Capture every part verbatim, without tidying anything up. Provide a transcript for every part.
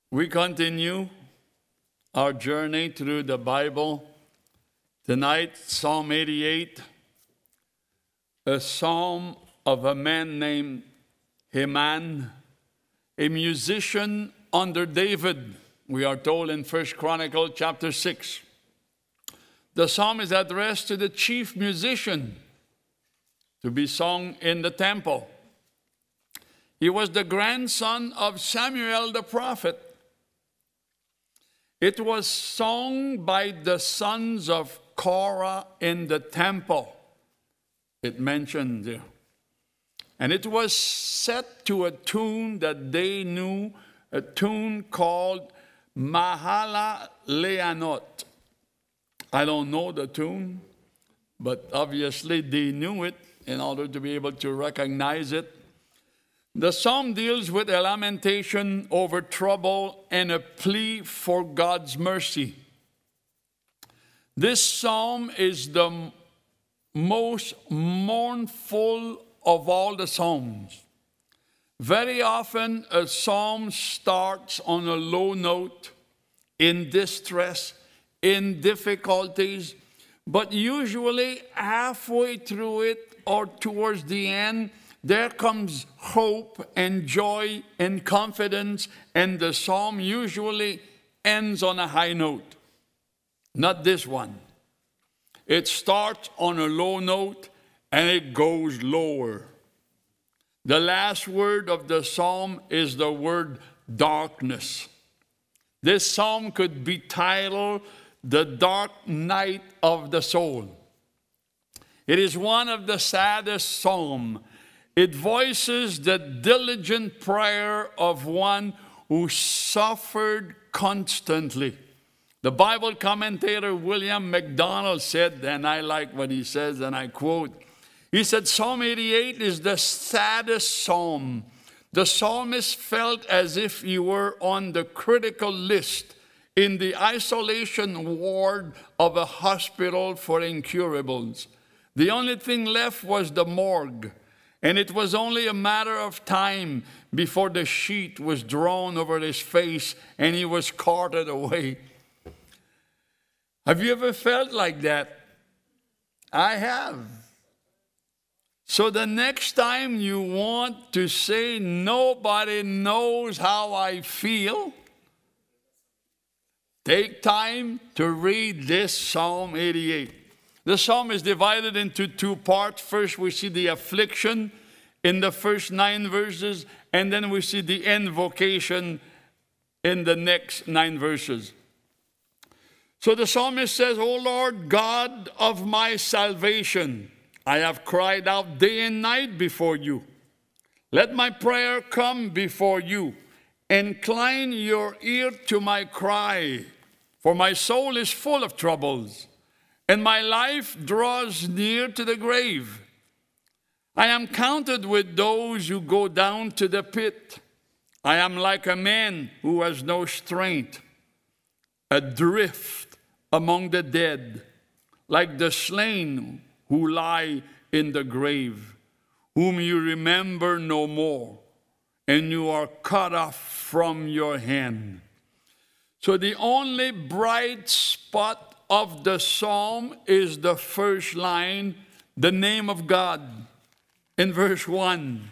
We continue our journey through the Bible. Tonight, Psalm eighty-eight, a psalm of a man named Heman, a musician under David, we are told in First Chronicles chapter six. The psalm is addressed to the chief musician to be sung in the temple. He was the grandson of Samuel the prophet. It was sung by the sons of Korah in the temple. It mentioned there. And it was set to a tune that they knew, a tune called Mahala Leanot. I don't know the tune, but obviously they knew it in order to be able to recognize it. The psalm deals with a lamentation over trouble and a plea for God's mercy. This psalm is the most mournful of all the psalms. Very often a psalm starts on a low note, in distress, in difficulties, but usually halfway through it or towards the end, there comes hope and joy and confidence, and the psalm usually ends on a high note. Not this one. It starts on a low note and it goes lower. The last word of the psalm is the word darkness. This psalm could be titled The Dark Night of the Soul. It is one of the saddest psalms. It voices the diligent prayer of one who suffered constantly. The Bible commentator William MacDonald said, and I like what he says, and I quote, he said, Psalm eighty-eight is the saddest psalm. The psalmist felt as if he were on the critical list in the isolation ward of a hospital for incurables. The only thing left was the morgue. And it was only a matter of time before the sheet was drawn over his face and he was carted away. Have you ever felt like that? I have. So the next time you want to say, nobody knows how I feel, take time to read this Psalm eighty-eight. The psalm is divided into two parts. First, we see the affliction in the first nine verses, and then we see the invocation in the next nine verses. So the psalmist says, O Lord, God of my salvation, I have cried out day and night before you. Let my prayer come before you. Incline your ear to my cry, for my soul is full of troubles, and my life draws near to the grave. I am counted with those who go down to the pit. I am like a man who has no strength, adrift among the dead, like the slain who lie in the grave, whom you remember no more, and you are cut off from your hand. So the only bright spot of the psalm is the first line, the name of God, in verse one.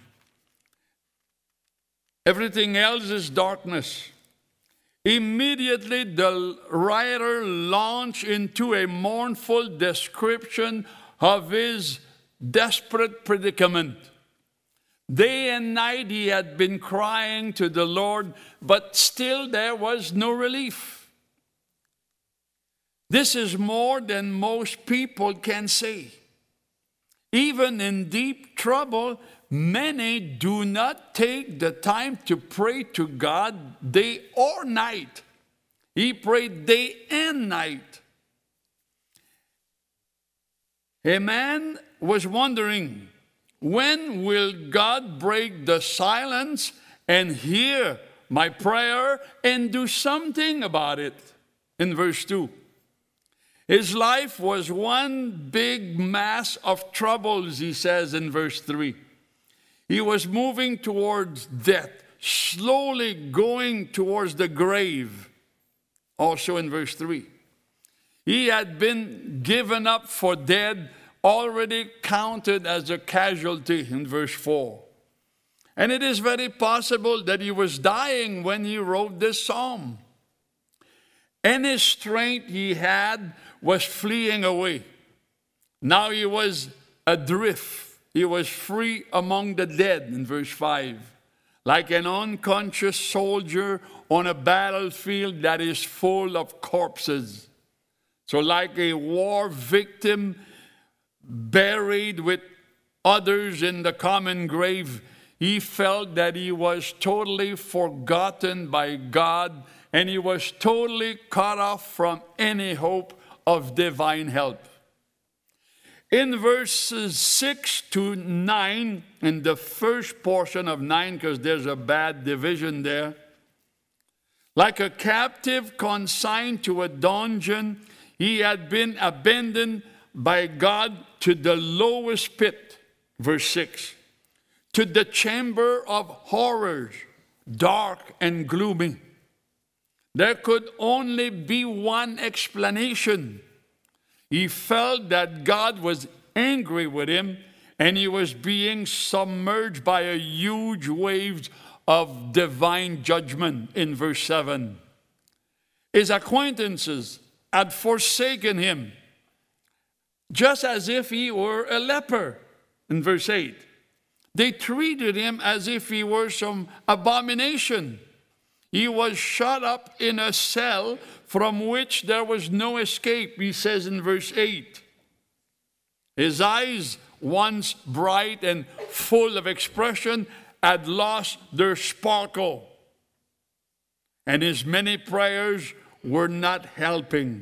Everything else is darkness. Immediately the writer launched into a mournful description of his desperate predicament. Day and night he had been crying to the Lord, but still there was no relief. This is more than most people can say. Even in deep trouble, many do not take the time to pray to God day or night. He prayed day and night. A man was wondering, when will God break the silence and hear my prayer and do something about it? In verse two. His life was one big mass of troubles, he says in verse three. He was moving towards death, slowly going towards the grave. Also in verse three. He had been given up for dead, already counted as a casualty in verse four. And it is very possible that he was dying when he wrote this psalm. Any strength he had was fleeing away. Now he was adrift. He was free among the dead in verse five. Like an unconscious soldier on a battlefield that is full of corpses. So like a war victim buried with others in the common grave, he felt that he was totally forgotten by God, and he was totally cut off from any hope of divine help. In verses six to nine, in the first portion of nine, because there's a bad division there, like a captive consigned to a dungeon, he had been abandoned by God to the lowest pit, verse six, to the chamber of horrors, dark and gloomy. There could only be one explanation. He felt that God was angry with him, and he was being submerged by a huge wave of divine judgment in verse seven. His acquaintances had forsaken him, just as if he were a leper in verse eight. They treated him as if he were some abomination. He was shut up in a cell from which there was no escape, he says in verse eight. His eyes, once bright and full of expression, had lost their sparkle. And his many prayers were not helping.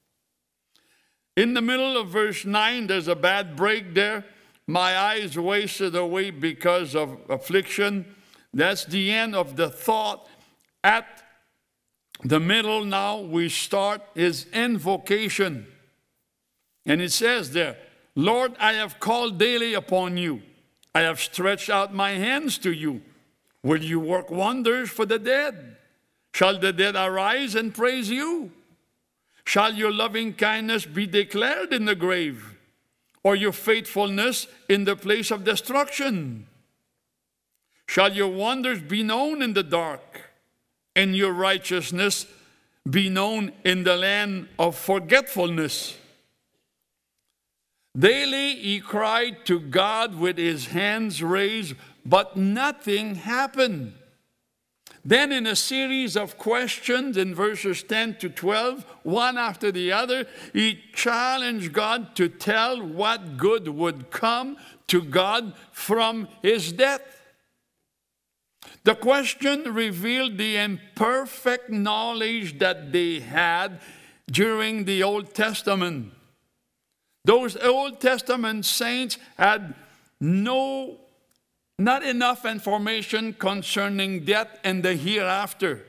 In the middle of verse nine, there's a bad break there. My eyes wasted away because of affliction. That's the end of the thought. At the middle now, we start his invocation. And it says there, Lord, I have called daily upon you. I have stretched out my hands to you. Will you work wonders for the dead? Shall the dead arise and praise you? Shall your loving kindness be declared in the grave, or your faithfulness in the place of destruction? Shall your wonders be known in the dark, and your righteousness be known in the land of forgetfulness? Daily he cried to God with his hands raised, but nothing happened. Then in a series of questions in verses ten to twelve, one after the other, he challenged God to tell what good would come to God from his death. The question revealed the imperfect knowledge that they had during the Old Testament. Those Old Testament saints had no Not enough information concerning death and the hereafter.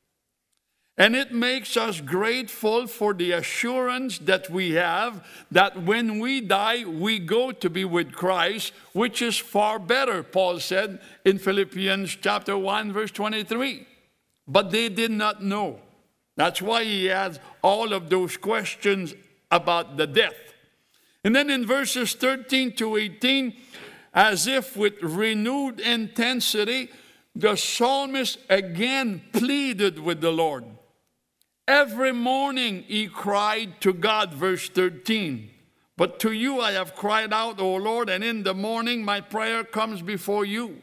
And it makes us grateful for the assurance that we have that when we die, we go to be with Christ, which is far better, Paul said in Philippians chapter one, verse twenty-three. But they did not know. That's why he has all of those questions about the death. And then in verses thirteen to eighteen, as if with renewed intensity, the psalmist again pleaded with the Lord. Every morning he cried to God, verse thirteen. But to you I have cried out, O Lord, and in the morning my prayer comes before you.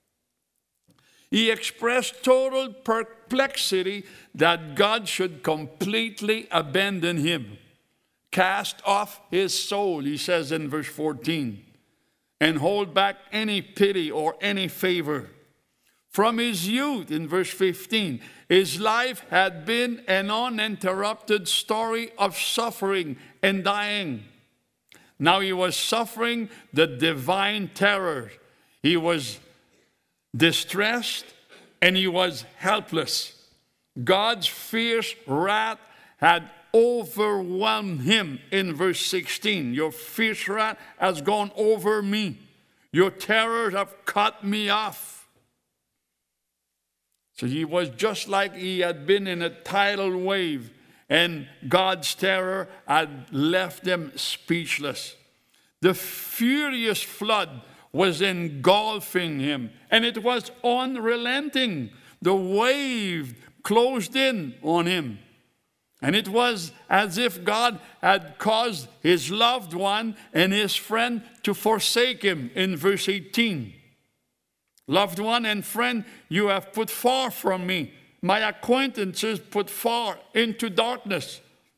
He expressed total perplexity that God should completely abandon him, cast off his soul, he says in verse fourteen. And hold back any pity or any favor. From his youth, in verse fifteen, his life had been an uninterrupted story of suffering and dying. Now he was suffering the divine terror. He was distressed and he was helpless. God's fierce wrath had overwhelmed him in verse sixteen. Your fierce wrath has gone over me. Your terrors have cut me off. So he was just like he had been in a tidal wave, and God's terror had left him speechless. The furious flood was engulfing him, and it was unrelenting. The wave closed in on him. And it was as if God had caused his loved one and his friend to forsake him in verse eighteen. Loved one and friend, you have put far from me. My acquaintances put far into darkness.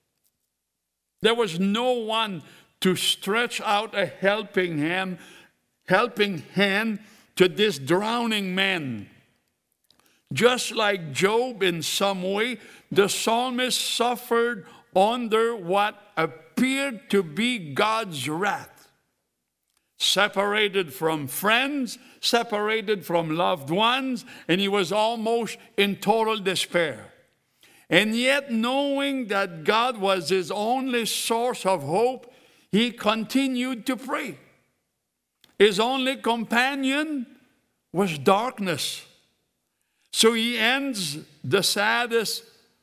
There was no one to stretch out a helping hand, helping hand to this drowning man. Just like Job in some way, the psalmist suffered under what appeared to be God's wrath. Separated from friends, separated from loved ones, and he was almost in total despair. And yet, knowing that God was his only source of hope, he continued to pray. His only companion was darkness. So he ends the saddest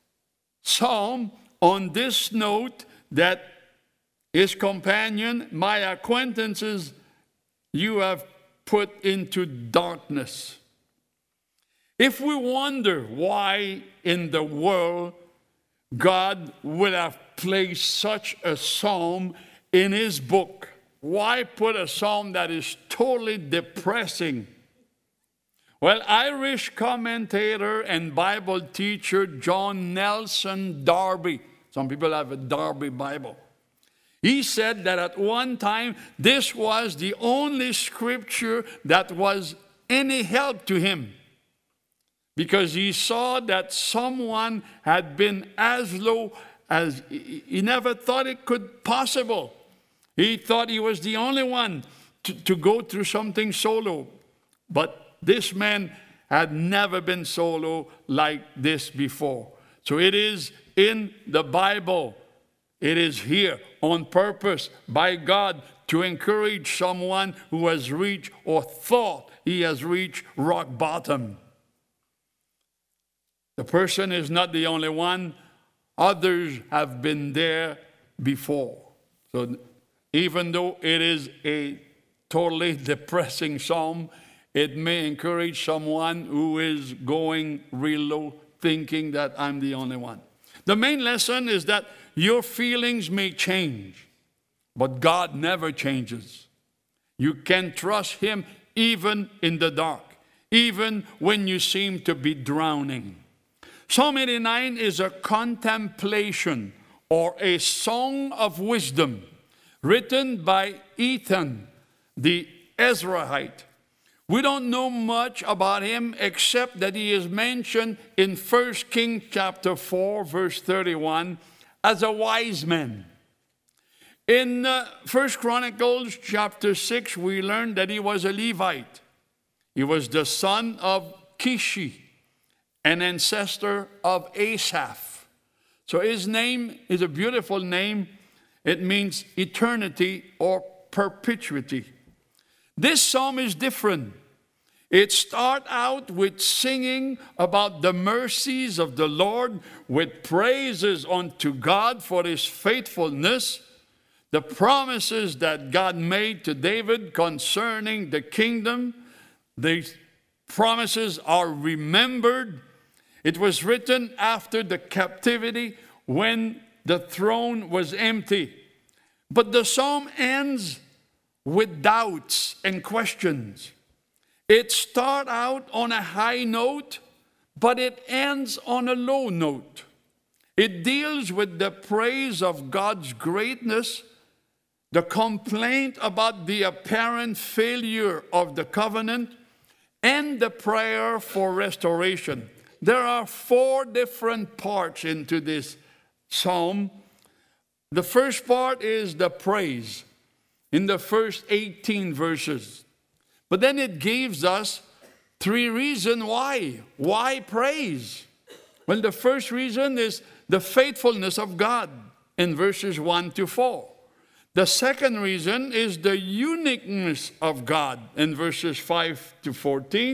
psalm on this note that his companion, my acquaintances, you have put into darkness. If we wonder why in the world God would have placed such a psalm in his book, why put a psalm that is totally depressing? Well, Irish commentator and Bible teacher John Nelson Darby, some people have a Darby Bible, he said that at one time this was the only scripture that was any help to him, because he saw that someone had been as low as he never thought it could possible. He thought he was the only one to, to go through something so low. But this man had never been so low like this before. So it is in the Bible. It is here on purpose by God to encourage someone who has reached or thought he has reached rock bottom. The person is not the only one. Others have been there before. So even though it is a totally depressing psalm, it may encourage someone who is going real low, thinking that I'm the only one. The main lesson is that your feelings may change, but God never changes. You can trust him even in the dark, even when you seem to be drowning. Psalm eighty-nine is a contemplation or a song of wisdom written by Ethan, the Ezrahite. We don't know much about him except that he is mentioned in First Kings chapter four, verse thirty-one, as a wise man. In uh, First Chronicles chapter six, we learn that he was a Levite. He was the son of Kishi, an ancestor of Asaph. So his name is a beautiful name. It means eternity or perpetuity. This psalm is different. It starts out with singing about the mercies of the Lord, with praises unto God for his faithfulness, the promises that God made to David concerning the kingdom. These promises are remembered. It was written after the captivity when the throne was empty. But the psalm ends with doubts and questions. It starts out on a high note, but it ends on a low note. It deals with the praise of God's greatness, the complaint about the apparent failure of the covenant, and the prayer for restoration. There are four different parts into this psalm. The first part is the praise in the first eighteen verses. But then it gives us three reasons why. Why praise? Well, the first reason is the faithfulness of God in verses one to four. The second reason is the uniqueness of God in verses five to fourteen.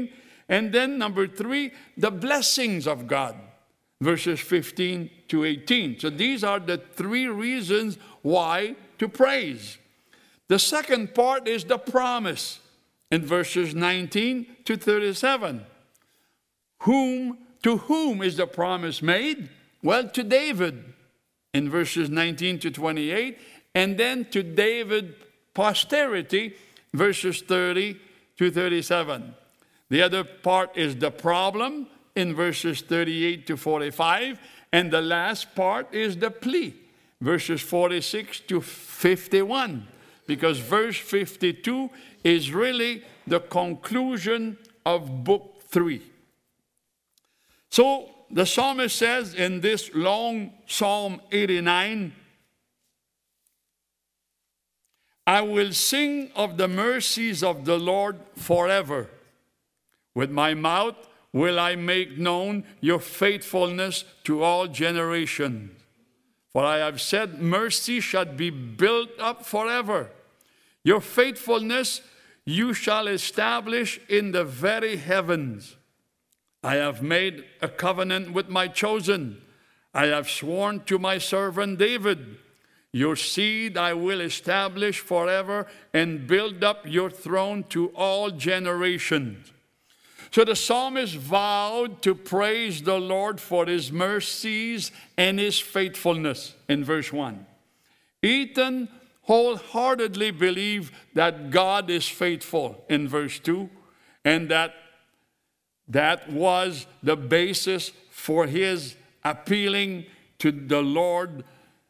And then number three, the blessings of God, verses fifteen to eighteen. So these are the three reasons why to praise. The second part is the promise in verses nineteen to thirty-seven. Whom, to whom is the promise made? Well, to David in verses nineteen to twenty-eight, and then to David's posterity, verses thirty to thirty-seven. The other part is the problem in verses thirty-eight to forty-five, and the last part is the plea, verses forty-six to fifty-one, because verse fifty-two is really the conclusion of book three. So the psalmist says in this long Psalm eighty-nine, I will sing of the mercies of the Lord forever. With my mouth will I make known your faithfulness to all generations. For I have said, mercy shall be built up forever. Your faithfulness you shall establish in the very heavens. I have made a covenant with my chosen. I have sworn to my servant David. Your seed I will establish forever and build up your throne to all generations. So the psalmist vowed to praise the Lord for his mercies and his faithfulness in verse one. Ethan wholeheartedly believed that God is faithful in verse two, and that that was the basis for his appealing to the Lord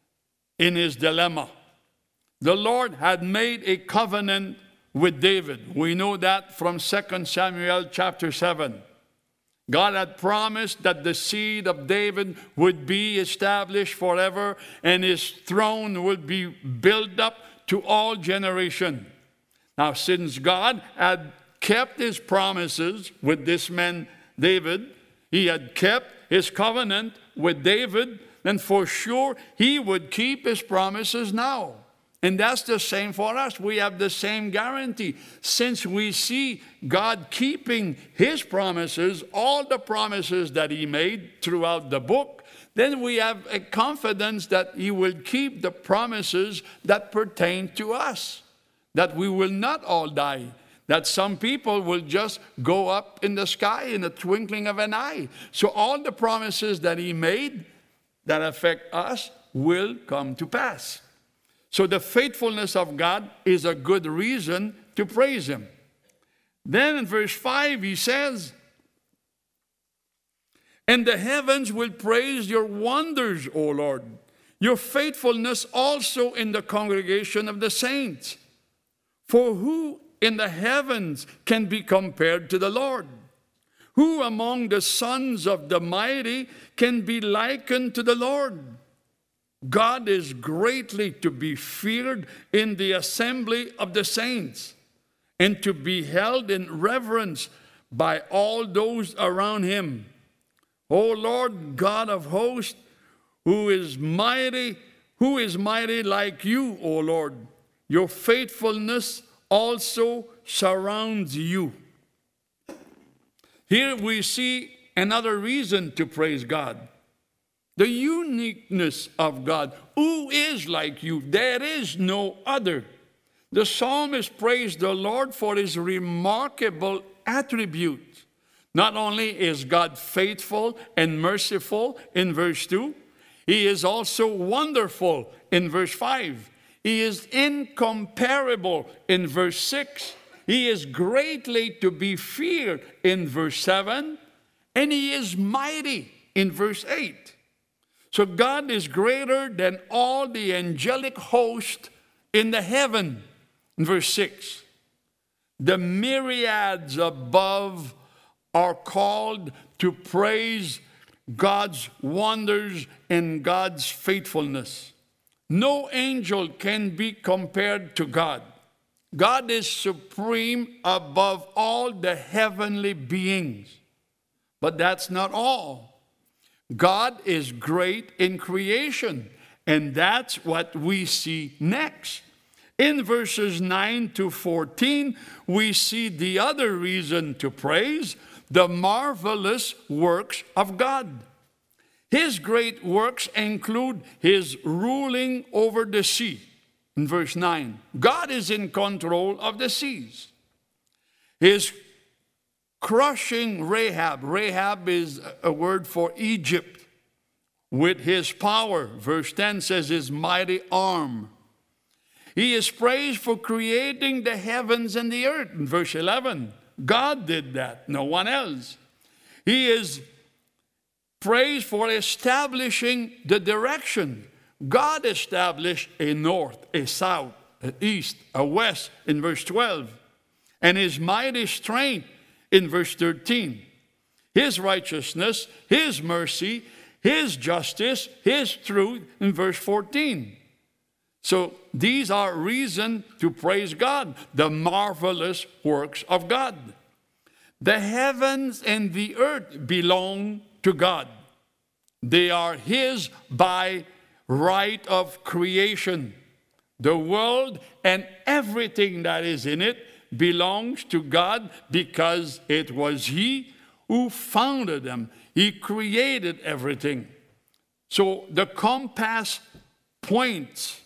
in his dilemma. The Lord had made a covenant with David. We know that from Second Samuel chapter seven. God had promised that the seed of David would be established forever and his throne would be built up to all generations. Now, since God had kept his promises with this man David, he had kept his covenant with David, then for sure he would keep his promises now. And that's the same for us. We have the same guarantee. Since we see God keeping his promises, all the promises that he made throughout the book, then we have a confidence that he will keep the promises that pertain to us, that we will not all die, that some people will just go up in the sky in the twinkling of an eye. So all the promises that he made that affect us will come to pass. So the faithfulness of God is a good reason to praise him. Then in verse five he says, and the heavens will praise your wonders, O Lord, your faithfulness also in the congregation of the saints. For who in the heavens can be compared to the Lord? Who among the sons of the mighty can be likened to the Lord? God is greatly to be feared in the assembly of the saints, and to be held in reverence by all those around him. O Lord God of hosts, who is mighty, who is mighty like you, O Lord? Your faithfulness also surrounds you. Here we see another reason to praise God. The uniqueness of God. Who is like you? There is no other. The psalmist praised the Lord for his remarkable attributes. Not only is God faithful and merciful in verse two, he is also wonderful in verse five. He is incomparable in verse six. He is greatly to be feared in verse seven. And he is mighty in verse eight. So God is greater than all the angelic host in the heaven. In verse six, the myriads above are called to praise God's wonders and God's faithfulness. No angel can be compared to God. God is supreme above all the heavenly beings. But that's not all. God is great in creation, and that's what we see next. In verses nine to fourteen, we see the other reason to praise, the marvelous works of God. His great works include his ruling over the sea. In verse nine, God is in control of the seas. His crushing Rahab. Rahab is a word for Egypt. With his power, verse ten says, his mighty arm. He is praised for creating the heavens and the earth. In verse eleven, God did that, no one else. He is praised for establishing the direction. God established a north, a south, an east, a west in verse twelve. And his mighty strength in verse thirteen. His righteousness, his mercy, his justice, his truth in verse fourteen. So these are reasons to praise God, the marvelous works of God. The heavens and the earth belong to God. They are his by right of creation. The world and everything that is in it belongs to God because it was he who founded them. He created everything. So the compass points,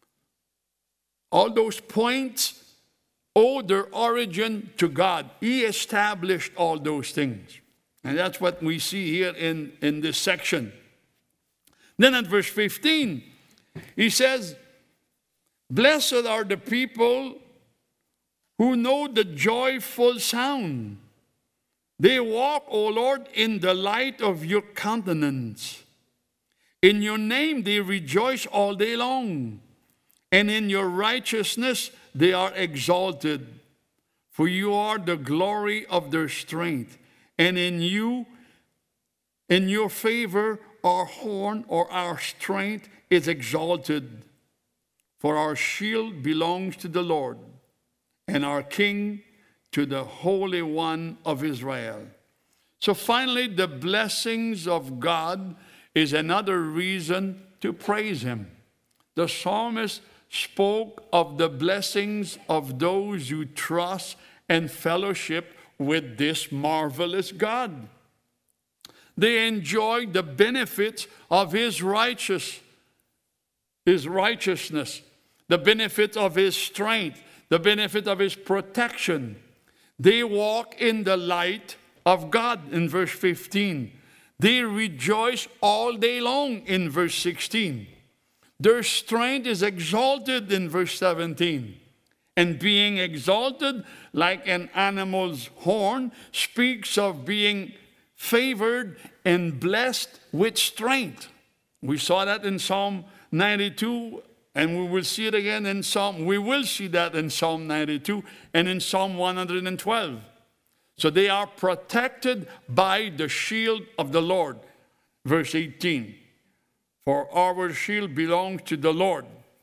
all those points owe their origin to God. He established all those things. And that's what we see here in, in this section. Then at verse fifteen, he says, blessed are the people who know the joyful sound. They walk, O Lord, in the light of your countenance. In your name they rejoice all day long, and in your righteousness they are exalted. For you are the glory of their strength, and in you, in your favor, our horn or our strength is exalted. For our shield belongs to the Lord, and our King to the Holy One of Israel. So finally, the blessings of God is another reason to praise him. The psalmist spoke of the blessings of those who trust and fellowship with this marvelous God. They enjoy the benefits of his righteous, his righteousness, the benefit of his strength, the benefit of his protection. They walk in the light of God in verse fifteen. They rejoice all day long in verse sixteen. Their strength is exalted in verse seventeen. And being exalted like an animal's horn speaks of being favored and blessed with strength. We saw that in Psalm ninety-two, and we will see it again in Psalm, we will see that in Psalm ninety-two and in Psalm one hundred twelve. So they are protected by the shield of the Lord. Verse eighteen, for our shield belongs to the Lord.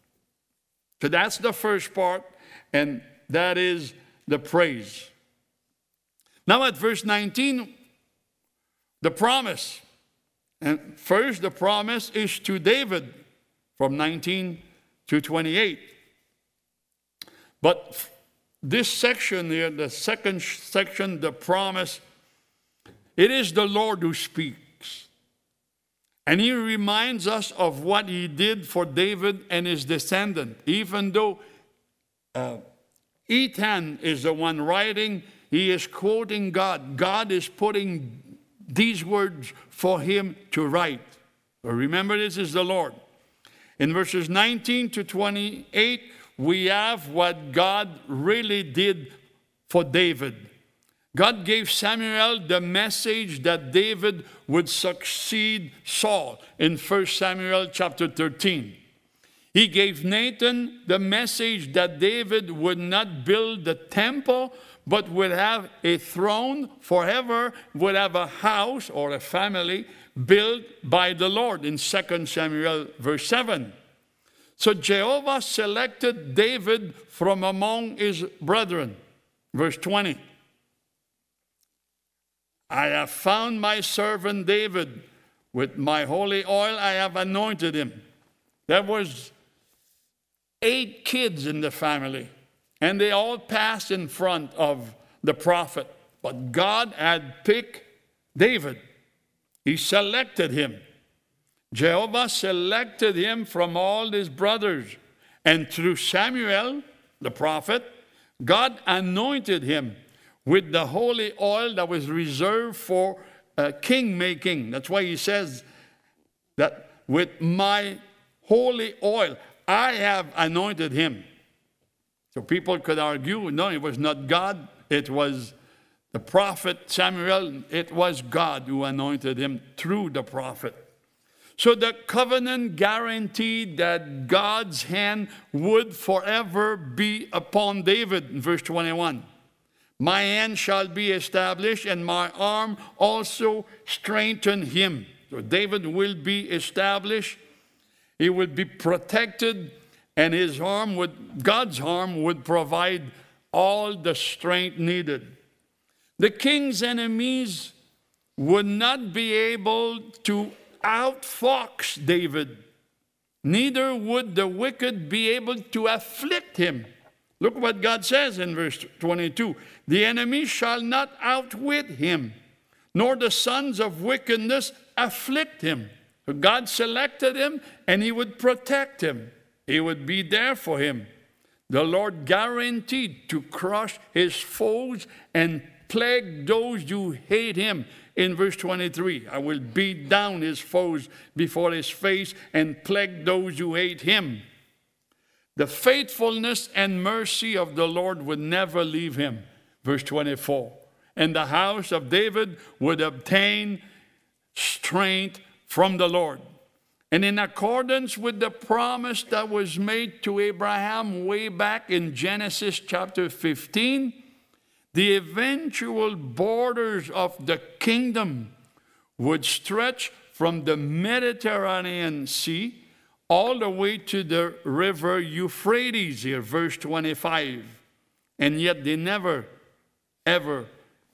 So that's the first part, and that is the praise. Now at verse nineteen, the promise. And first, the promise is to David from nineteen to twenty-eight. But this section here, the second section, the promise, it is the Lord who speaks. And he reminds us of what he did for David and his descendant. Even though uh, Ethan is the one writing, he is quoting God. God is putting these words for him to write. But remember, this is the Lord. In verses nineteen to twenty-eight, we have what God really did for David. God gave Samuel the message that David would succeed Saul in First Samuel chapter thirteen. He gave Nathan the message that David would not build the temple, but would have a throne forever, would have a house or a family built by the Lord in Second Samuel verse seven. So Jehovah selected David from among his brethren. Verse twenty. I have found my servant David. With my holy oil I have anointed him. That was eight kids in the family, and they all passed in front of the prophet. But God had picked David. He selected him. Jehovah selected him from all his brothers. And through Samuel, the prophet, God anointed him with the holy oil that was reserved for uh, king making. That's why he says that with my holy oil, I have anointed him. So people could argue, no, it was not God, it was the prophet Samuel. It was God who anointed him through the prophet. So the covenant guaranteed that God's hand would forever be upon David in verse twenty-one. My hand shall be established, and my arm also strengthen him. So David will be established. He would be protected, and his arm would, God's arm would provide all the strength needed. The king's enemies would not be able to outfox David. Neither would the wicked be able to afflict him. Look what God says in verse twenty-two. The enemy shall not outwit him, nor the sons of wickedness afflict him. So God selected him, and he would protect him. He would be there for him. The Lord guaranteed to crush his foes and plague those who hate him. In verse twenty-three, I will beat down his foes before his face and plague those who hate him. The faithfulness and mercy of the Lord would never leave him. Verse twenty-four, and the house of David would obtain strength from the Lord. And in accordance with the promise that was made to Abraham way back in Genesis chapter fifteen, the eventual borders of the kingdom would stretch from the Mediterranean Sea all the way to the river Euphrates here, verse twenty-five. And yet they never, ever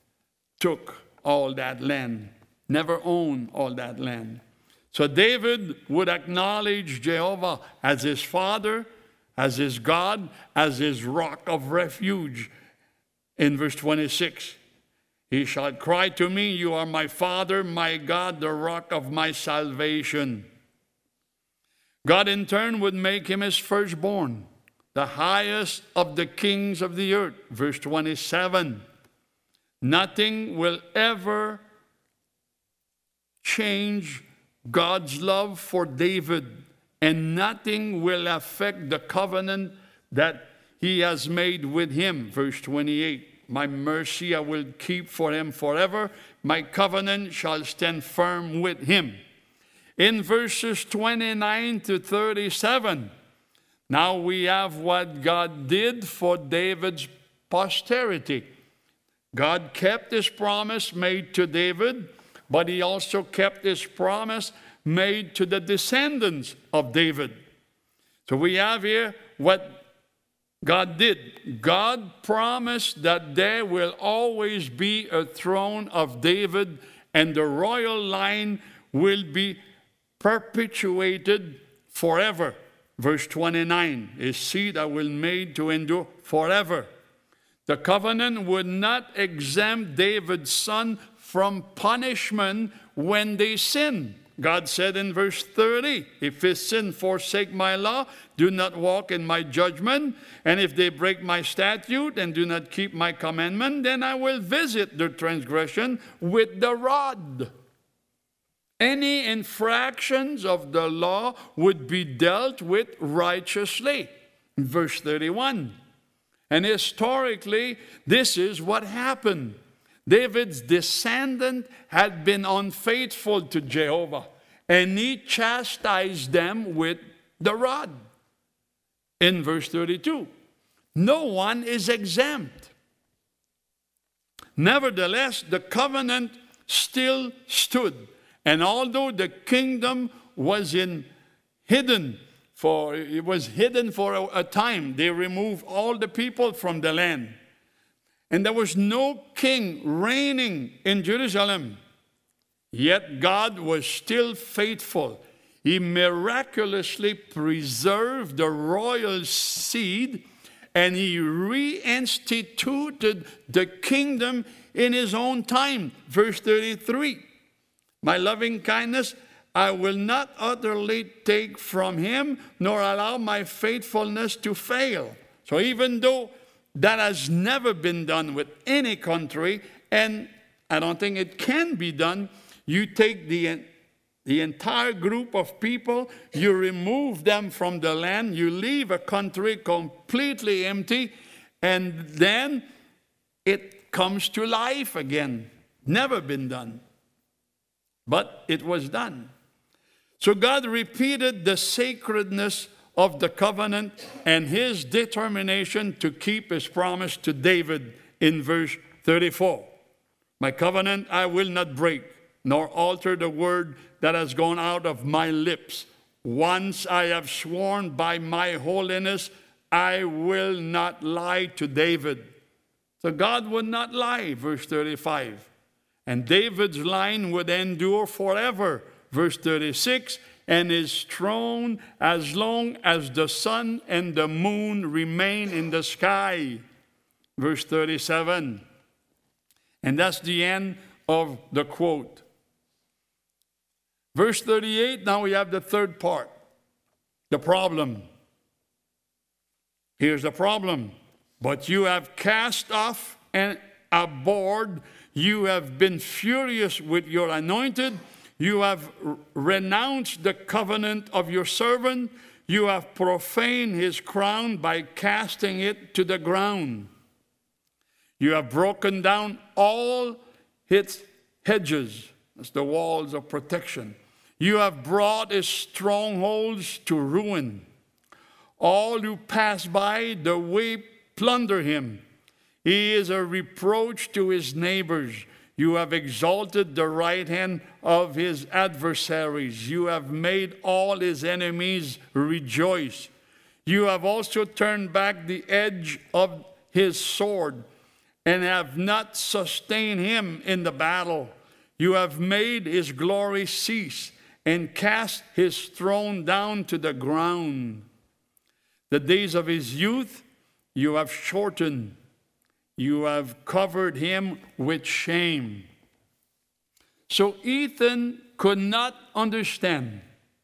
took all that land, never owned all that land. So David would acknowledge Jehovah as his father, as his God, as his rock of refuge. In verse twenty-six, he shall cry to me, you are my Father, my God, the rock of my salvation. God in turn would make him his firstborn, the highest of the kings of the earth. Verse twenty-seven, nothing will ever change God's love for David, and nothing will affect the covenant that he has made with him. Verse twenty-eight, my mercy I will keep for him forever. My covenant shall stand firm with him. In verses twenty-nine to thirty-seven, now we have what God did for David's posterity. God kept his promise made to David, but he also kept his promise made to the descendants of David. So we have here what God did. God promised that there will always be a throne of David, and the royal line will be perpetuated forever. Verse twenty-nine, his seed I will make to endure forever. The covenant would not exempt David's son from punishment when they sin. God said in verse thirty, if his sin forsake my law, do not walk in my judgment, and if they break my statute and do not keep my commandment, then I will visit their transgression with the rod. Any infractions of the law would be dealt with righteously. Verse thirty-one. And historically, this is what happened. David's descendant had been unfaithful to Jehovah, and he chastised them with the rod. In verse thirty-two, no one is exempt. Nevertheless, the covenant still stood, and although the kingdom was in hidden for it was hidden for a, a time, they removed all the people from the land. And there was no king reigning in Jerusalem. Yet God was still faithful. He miraculously preserved the royal seed, and he reinstituted the kingdom in his own time. Verse thirty-three, my loving kindness I will not utterly take from him, nor allow my faithfulness to fail. So even though that has never been done with any country, and I don't think it can be done, you take the, the entire group of people, you remove them from the land, you leave a country completely empty, and then it comes to life again. Never been done. But it was done. So God repeated the sacredness of the covenant and his determination to keep his promise to David in verse thirty-four. My covenant I will not break, nor alter the word that has gone out of my lips. Once I have sworn by my holiness, I will not lie to David. So God would not lie, verse thirty-five. And David's line would endure forever, verse thirty-six, and his throne as long as the sun and the moon remain in the sky, verse thirty-seven. And that's the end of the quote. Verse thirty-eight, now we have the third part, the problem. Here's the problem. But you have cast off and abhorred, you have been furious with your anointed, you have renounced the covenant of your servant, you have profaned his crown by casting it to the ground. You have broken down all its hedges, that's the walls of protection. You have brought his strongholds to ruin. All who pass by the way plunder him. He is a reproach to his neighbors. You have exalted the right hand of his adversaries. You have made all his enemies rejoice. You have also turned back the edge of his sword and have not sustained him in the battle. You have made his glory cease and cast his throne down to the ground. The days of his youth you have shortened. You have covered him with shame. So Ethan could not understand.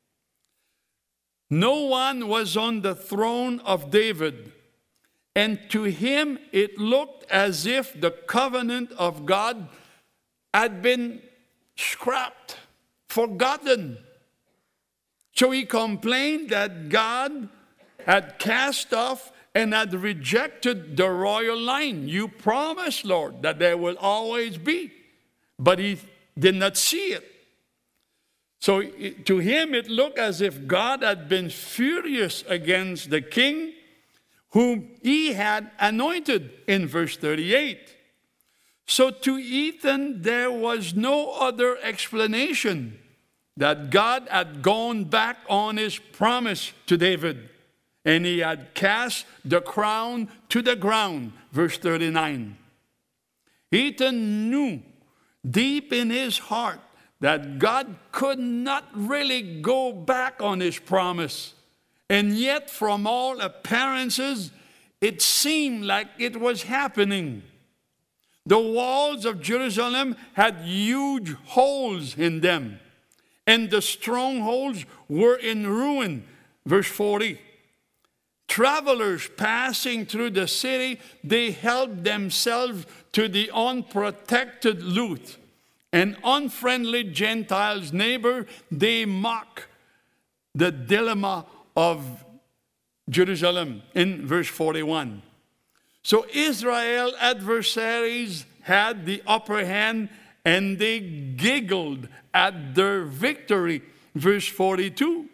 No one was on the throne of David, and to him it looked as if the covenant of God had been scrapped, forgotten. So he complained that God had cast off and had rejected the royal line. You promised, Lord, that there will always be. But he did not see it. So to him it looked as if God had been furious against the king whom he had anointed in verse thirty-eight. So to Ethan there was no other explanation that God had gone back on his promise to David. And he had cast the crown to the ground, verse thirty-nine. Ethan knew deep in his heart that God could not really go back on his promise. And yet, from all appearances, it seemed like it was happening. The walls of Jerusalem had huge holes in them, and the strongholds were in ruin, verse forty. Travelers passing through the city, they helped themselves to the unprotected loot. An unfriendly Gentiles' neighbor, they mock the dilemma of Jerusalem in verse forty-one. So Israel's adversaries had the upper hand and they giggled at their victory, verse forty-two.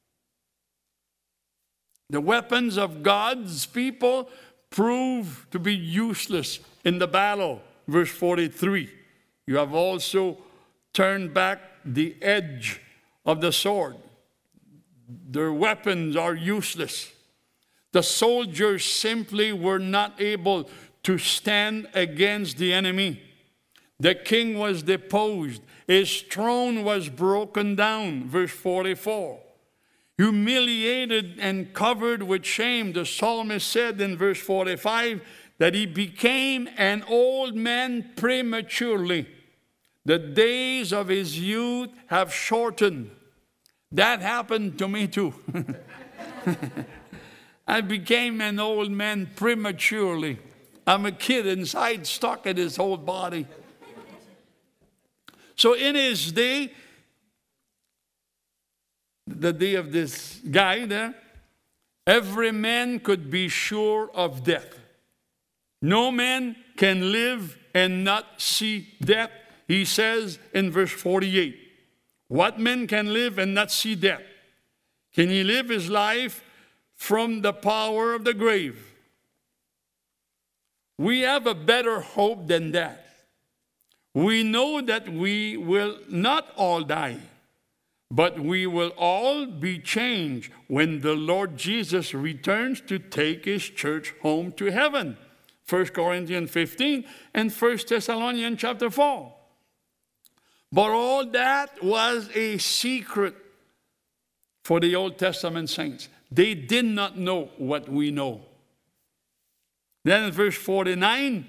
The weapons of God's people prove to be useless in the battle. Verse forty-three. You have also turned back the edge of the sword. Their weapons are useless. The soldiers simply were not able to stand against the enemy. The king was deposed. His throne was broken down. Verse forty-four. Humiliated and covered with shame, the psalmist said in verse forty-five that he became an old man prematurely. The days of his youth have shortened. That happened to me too. I became an old man prematurely. I'm a kid inside, stuck in his whole body. So in his day, the day of this guy there, every man could be sure of death. No man can live and not see death. He says in verse forty-eight, what man can live and not see death? Can he live his life from the power of the grave? We have a better hope than that. We know that we will not all die, but we will all be changed when the Lord Jesus returns to take his church home to heaven. First Corinthians fifteen and First Thessalonians chapter four. But all that was a secret for the Old Testament saints. They did not know what we know. Then in verse forty-nine,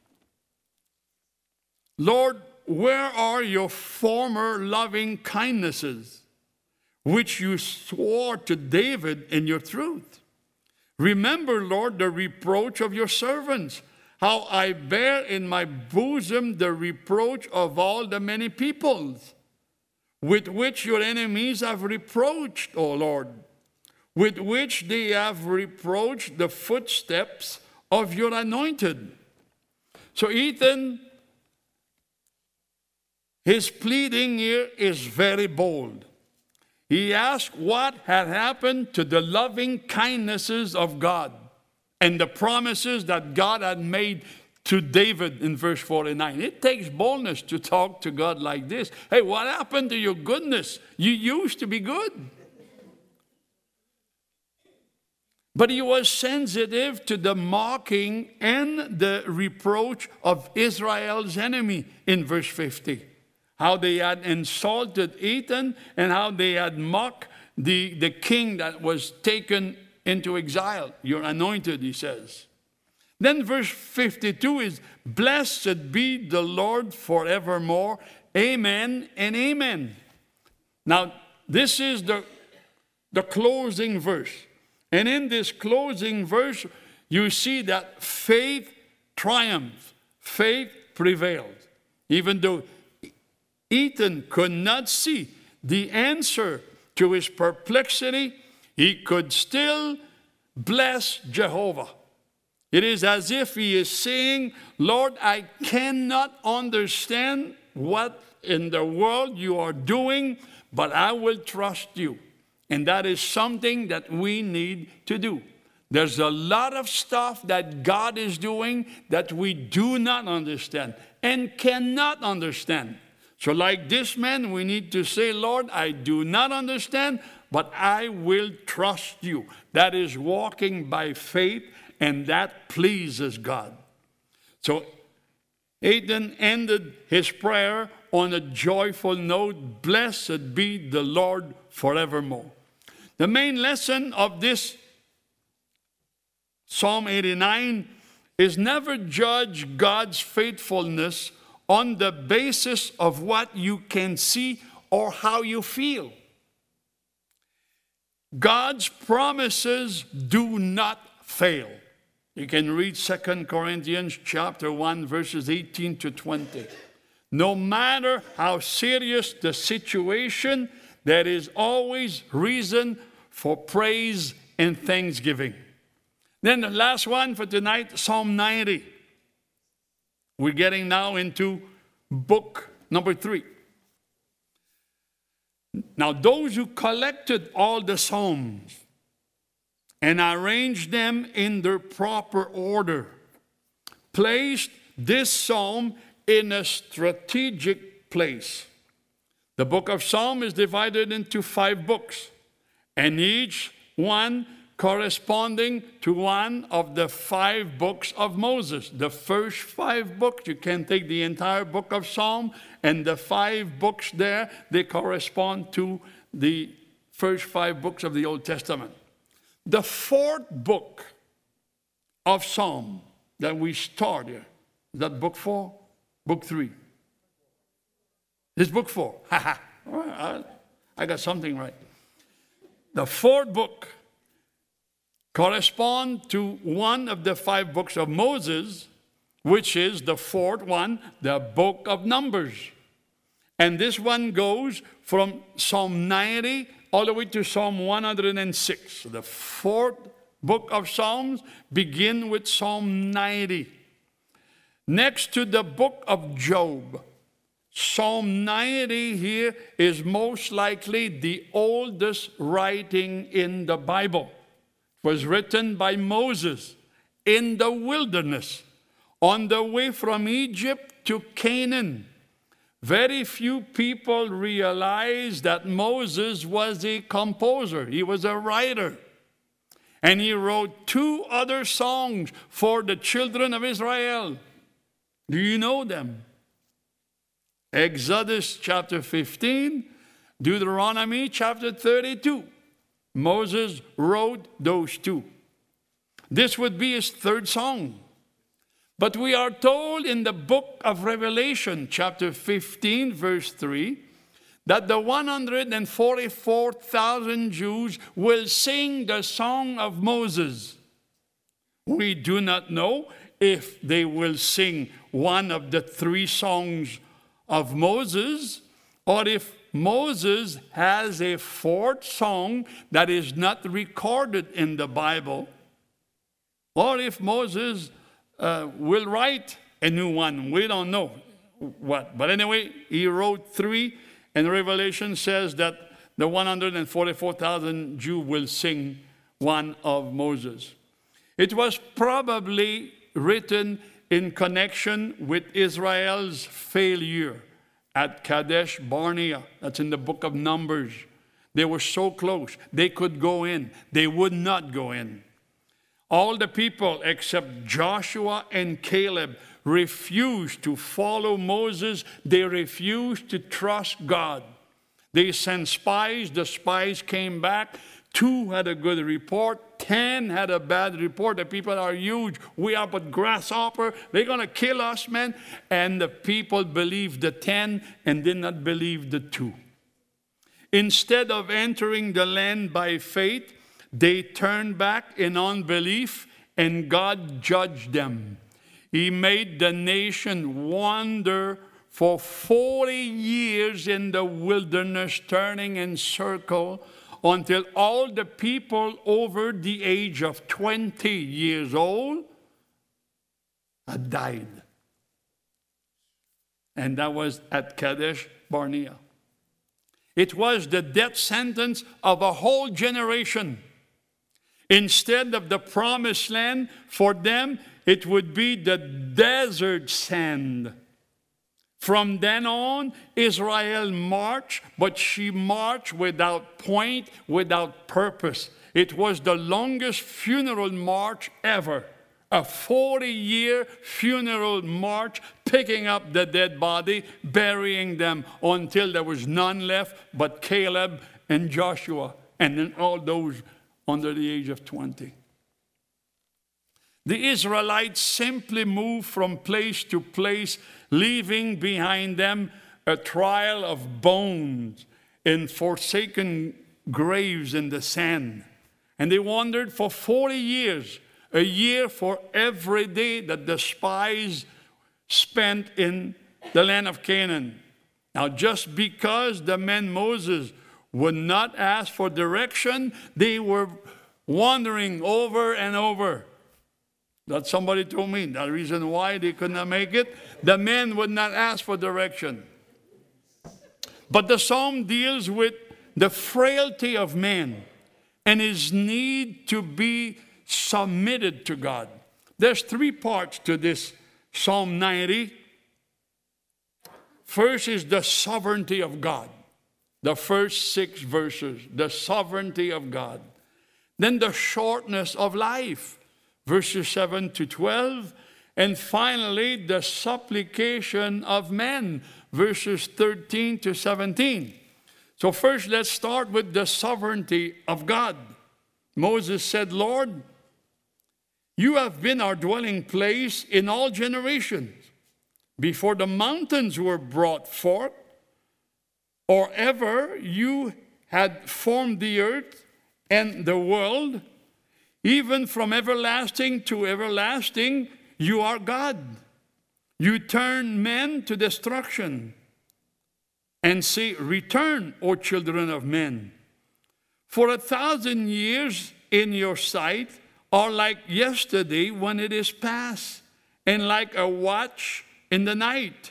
Lord, where are your former loving kindnesses, which you swore to David in your truth? Remember, Lord, the reproach of your servants, how I bear in my bosom the reproach of all the many peoples, with which your enemies have reproached, O Lord, with which they have reproached the footsteps of your anointed. So Ethan, his pleading here is very bold. He asked what had happened to the loving kindnesses of God and the promises that God had made to David in verse forty-nine. It takes boldness to talk to God like this. Hey, what happened to your goodness? You used to be good. But he was sensitive to the mocking and the reproach of Israel's enemy in verse fifty. How they had insulted Ethan and how they had mocked the, the king that was taken into exile. You're anointed, he says. Then verse fifty-two is, blessed be the Lord forevermore. Amen and amen. Now, this is the, the closing verse. And in this closing verse, you see that faith triumphed. Faith prevailed. Even though Ethan could not see the answer to his perplexity, he could still bless Jehovah. It is as if he is saying, Lord, I cannot understand what in the world you are doing, but I will trust you. And that is something that we need to do. There's a lot of stuff that God is doing that we do not understand and cannot understand. So like this man, we need to say, Lord, I do not understand, but I will trust you. That is walking by faith, and that pleases God. So Ethan ended his prayer on a joyful note, blessed be the Lord forevermore. The main lesson of this Psalm eighty-nine is never judge God's faithfulness on the basis of what you can see or how you feel. God's promises do not fail. You can read Second Corinthians chapter one, verses eighteen to twenty. No matter how serious the situation, there is always reason for praise and thanksgiving. Then the last one for tonight, Psalm ninety. We're getting now into book number three. Now, those who collected all the Psalms and arranged them in their proper order placed this Psalm in a strategic place. The book of Psalm is divided into five books, and each one corresponding to one of the five books of Moses. The first five books, you can take the entire book of Psalm, and the five books there, they correspond to the first five books of the Old Testament. The fourth book of Psalm that we start here, is that book four? Book three. This book four. Ha ha. All right, I got something right. The fourth book corresponds to one of the five books of Moses, which is the fourth one, the book of Numbers. And this one goes from Psalm ninety all the way to Psalm one hundred six. The fourth book of Psalms begin with Psalm ninety. Next to the book of Job, Psalm ninety here is most likely the oldest writing in the Bible. It was written by Moses in the wilderness on the way from Egypt to Canaan. Very few people realize that Moses was a composer. He was a writer. And he wrote two other songs for the children of Israel. Do you know them? Exodus chapter fifteen, Deuteronomy chapter thirty-two. Moses wrote those two. This would be his third song. But we are told in the book of Revelation, chapter fifteen, verse three, that the one hundred forty-four thousand Jews will sing the song of Moses. We do not know if they will sing one of the three songs of Moses, or if Moses has a fourth song that is not recorded in the Bible, or if Moses uh, will write a new one. We don't know what. But anyway, he wrote three, and Revelation says that the one hundred forty-four thousand Jews will sing one of Moses. It was probably written in connection with Israel's failure at Kadesh Barnea. That's in the book of Numbers. They were so close. They could go in. They would not go in. All the people except Joshua and Caleb refused to follow Moses. They refused to trust God. They sent spies. The spies came back. Two had a good report. Ten had a bad report. The people are huge. We are but grasshopper. They're going to kill us, man. And the people believed the ten and did not believe the two. Instead of entering the land by faith, they turned back in unbelief, and God judged them. He made the nation wander for forty years in the wilderness, turning in circle, until all the people over the age of twenty years old had died. And that was at Kadesh Barnea. It was the death sentence of a whole generation. Instead of the promised land, for them, it would be the desert sand. From then on, Israel marched, but she marched without point, without purpose. It was the longest funeral march ever. A forty-year funeral march, picking up the dead body, burying them until there was none left but Caleb and Joshua, and then all those under the age of twenty. The Israelites simply moved from place to place, leaving behind them a trail of bones in forsaken graves in the sand. And they wandered for forty years, a year for every day that the spies spent in the land of Canaan. Now, just because the men Moses would not ask for direction, they were wandering over and over. That somebody told me the reason why they could not make it, the men would not ask for direction. But the psalm deals with the frailty of man and his need to be submitted to God. There's three parts to this Psalm ninety. First is the sovereignty of God. The first six verses, the sovereignty of God. Then the shortness of life, verses seven to twelve. And finally, the supplication of men, verses thirteen to seventeen. So first, let's start with the sovereignty of God. Moses said, Lord, you have been our dwelling place in all generations. Before the mountains were brought forth, or ever you had formed the earth and the world, even from everlasting to everlasting, you are God. You turn men to destruction and say, return, O children of men. For a thousand years in your sight are like yesterday when it is past, and like a watch in the night.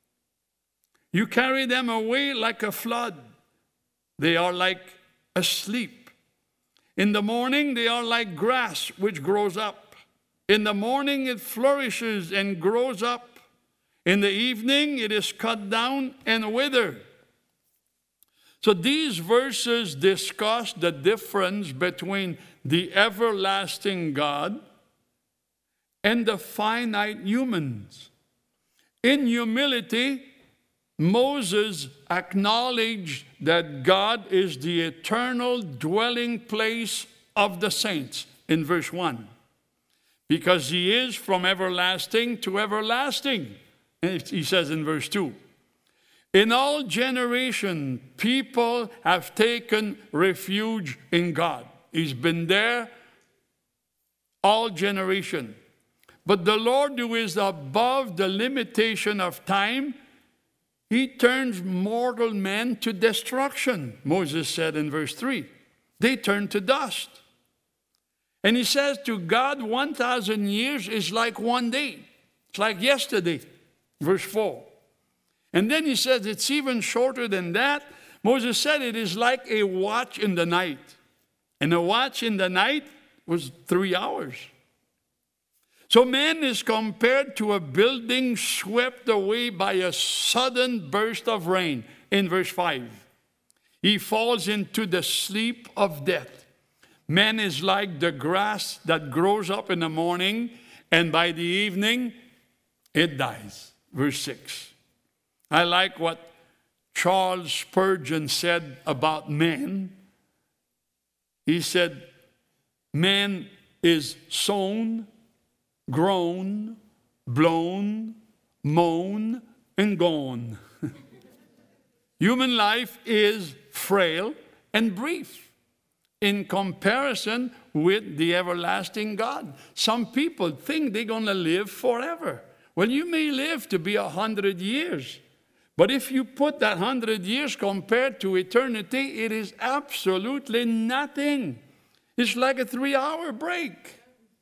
You carry them away like a flood. They are like asleep. In the morning they are like grass which grows up. In the morning it flourishes and grows up. In the evening it is cut down and withered. So these verses discuss the difference between the everlasting God and the finite humans. In humility, Moses acknowledged that God is the eternal dwelling place of the saints in verse one. Because he is from everlasting to everlasting. And he says in verse two, in all generation, people have taken refuge in God. He's been there all generation. But the Lord, who is above the limitation of time, he turns mortal men to destruction, Moses said in verse three. They turn to dust. And he says to God, one thousand years is like one day. It's like yesterday, verse four. And then he says it's even shorter than that. Moses said it is like a watch in the night. And a watch in the night was three hours. So man is compared to a building swept away by a sudden burst of rain in verse five. He falls into the sleep of death. Man is like the grass that grows up in the morning, and by the evening, it dies. Verse six. I like what Charles Spurgeon said about man. He said, man is sown, grown, blown, mown, and gone. Human life is frail and brief in comparison with the everlasting God. Some people think they're going to live forever. Well, you may live to be a hundred years. But if you put that hundred years compared to eternity, it is absolutely nothing. It's like a three-hour break.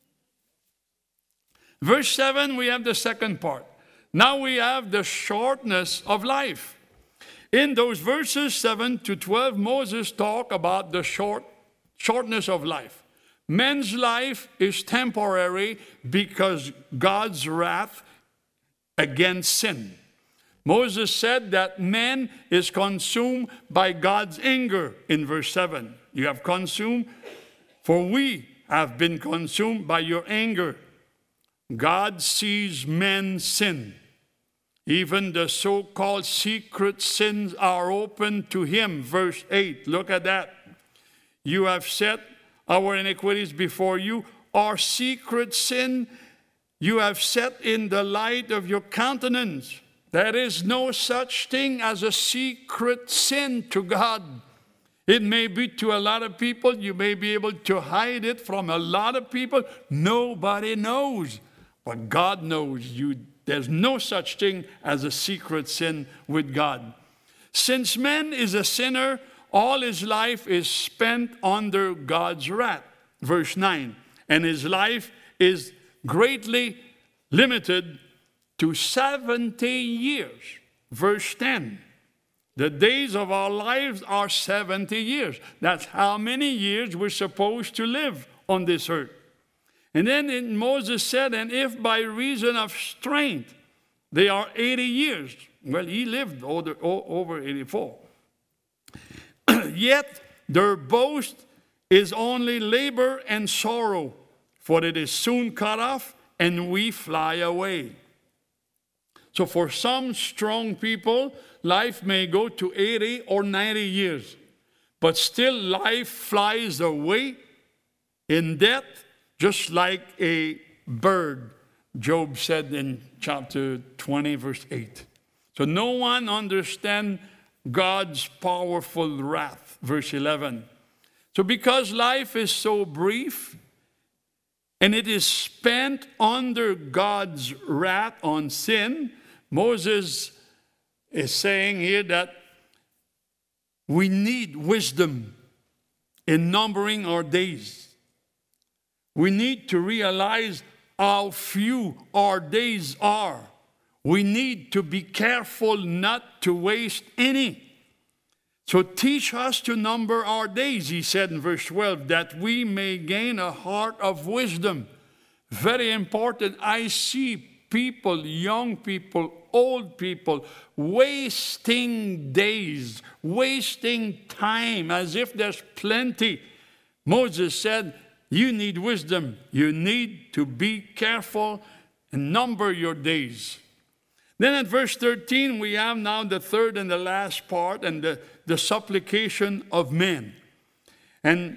Verse seven, we have the second part. Now we have the shortness of life. In those verses seven to twelve, Moses talked about the short, shortness of life. Man's life is temporary because God's wrath against sin. Moses said that man is consumed by God's anger in verse seven. You have consumed, for we have been consumed by your anger. God sees men sin. Even the so-called secret sins are open to him. Verse eight, look at that. You have set our iniquities before you. Our secret sin you have set in the light of your countenance. There is no such thing as a secret sin to God. It may be to a lot of people. You may be able to hide it from a lot of people. Nobody knows. But God knows you. There's no such thing as a secret sin with God. Since man is a sinner, all his life is spent under God's wrath. Verse nine. And his life is greatly limited to seventy years. Verse ten. The days of our lives are seventy years. That's how many years we're supposed to live on this earth. And then Moses said, and if by reason of strength they are eighty years. Well, he lived over eighty-four. Yet their boast is only labor and sorrow, for it is soon cut off and we fly away. So for some strong people, life may go to eighty or ninety years, but still life flies away in death, just like a bird, Job said in chapter twenty, verse eight. So no one understands God's powerful wrath, verse eleven. So because life is so brief, and it is spent under God's wrath on sin, Moses is saying here that we need wisdom in numbering our days. We need to realize how few our days are. We need to be careful not to waste any. So teach us to number our days, he said in verse twelve, that we may gain a heart of wisdom. Very important. I see people, young people, old people, wasting days, wasting time as if there's plenty. Moses said, you need wisdom. You need to be careful and number your days. Then at verse thirteen, we have now the third and the last part, and the, the supplication of men. And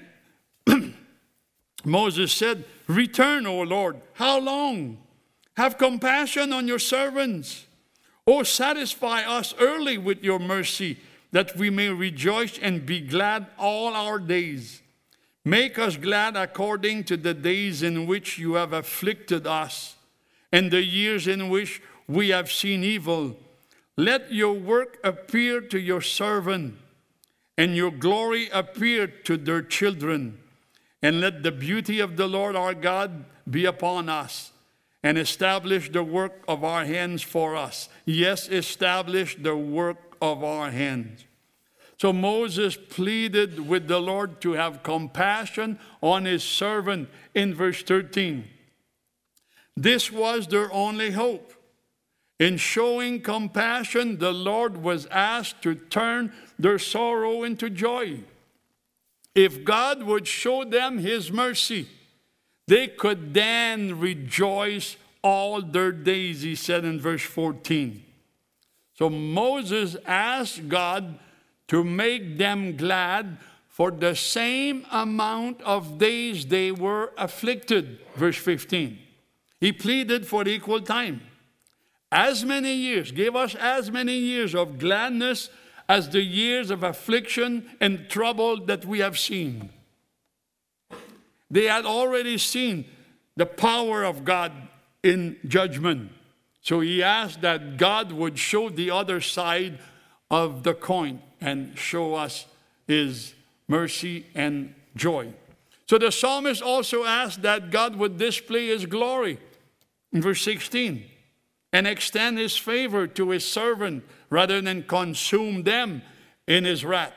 Moses said, return, O Lord, how long? Have compassion on your servants. O satisfy us early with your mercy, that we may rejoice and be glad all our days. Make us glad according to the days in which you have afflicted us, and the years in which we have seen evil. Let your work appear to your servant, and your glory appear to their children. And let the beauty of the Lord our God be upon us, and establish the work of our hands for us. Yes, establish the work of our hands. So Moses pleaded with the Lord to have compassion on his servant in verse thirteen. This was their only hope. In showing compassion, the Lord was asked to turn their sorrow into joy. If God would show them his mercy, they could then rejoice all their days, he said in verse fourteen. So Moses asked God to make them glad for the same amount of days they were afflicted, verse fifteen. He pleaded for equal time. As many years, give us as many years of gladness as the years of affliction and trouble that we have seen. They had already seen the power of God in judgment. So he asked that God would show the other side of the coin and show us his mercy and joy. So the psalmist also asked that God would display his glory in verse sixteen and extend his favor to his servant rather than consume them in his wrath.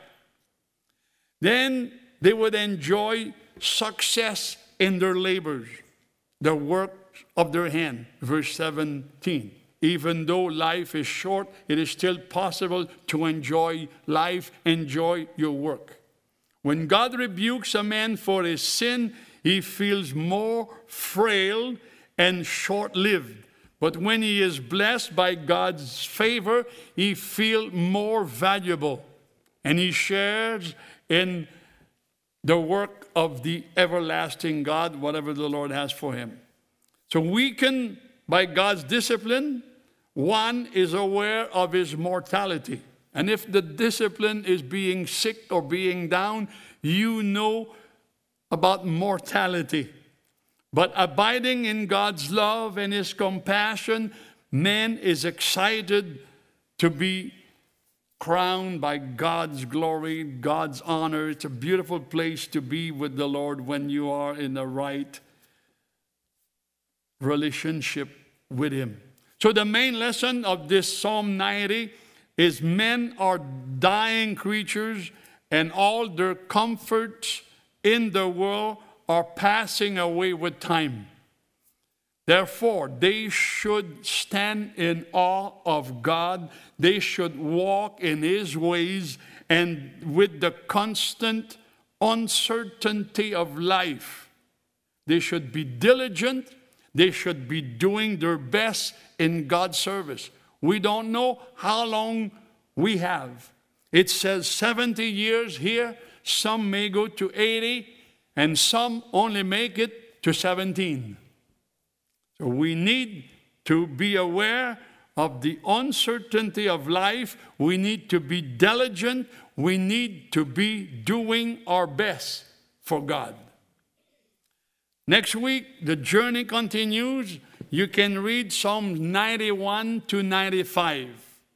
Then they would enjoy success in their labors, the work of their hand. Verse seventeen. Even though life is short, it is still possible to enjoy life, enjoy your work. When God rebukes a man for his sin, he feels more frail and short-lived. But when he is blessed by God's favor, he feels more valuable. And he shares in the work of the everlasting God, whatever the Lord has for him. So weakened by God's discipline, one is aware of his mortality. And if the discipline is being sick or being down, you know about mortality. But abiding in God's love and his compassion, man is excited to be crowned by God's glory, God's honor. It's a beautiful place to be with the Lord when you are in the right relationship with him. So the main lesson of this Psalm ninety is men are dying creatures, and all their comforts in the world are passing away with time. Therefore, they should stand in awe of God. They should walk in his ways, and with the constant uncertainty of life. They should be diligent. They should be doing their best in God's service. We don't know how long we have. It says seventy years here. Some may go to eighty, and some only make it to seventeen. So we need to be aware of the uncertainty of life. We need to be diligent. We need to be doing our best for God. Next week, the journey continues. You can read Psalms ninety-one to ninety-five.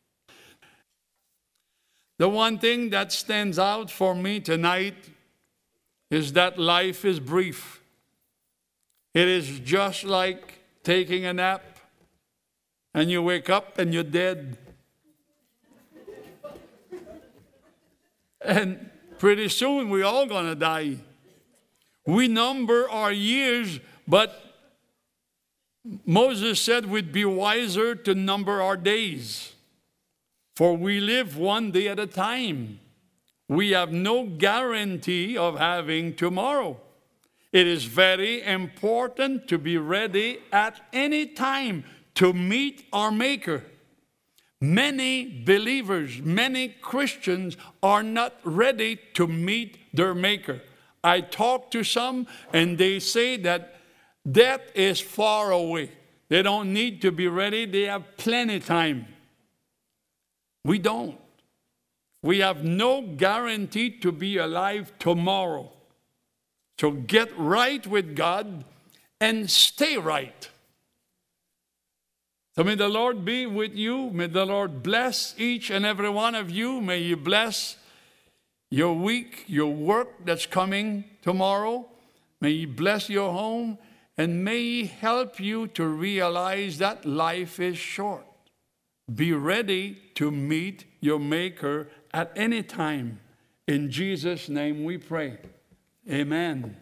The one thing that stands out for me tonight is that life is brief. It is just like taking a nap, and you wake up and you're dead. And pretty soon we're all going to die. We number our years, but Moses said we'd be wiser to number our days. For we live one day at a time. We have no guarantee of having tomorrow. It is very important to be ready at any time to meet our Maker. Many believers, many Christians are not ready to meet their Maker. I talk to some and they say that death is far away. They don't need to be ready. They have plenty of time. We don't. We have no guarantee to be alive tomorrow. So get right with God and stay right. So may the Lord be with you. May the Lord bless each and every one of you. May He bless your week, your work that's coming tomorrow. May He bless your home. And may He help you to realize that life is short. Be ready to meet your Maker at any time. In Jesus' name we pray. Amen.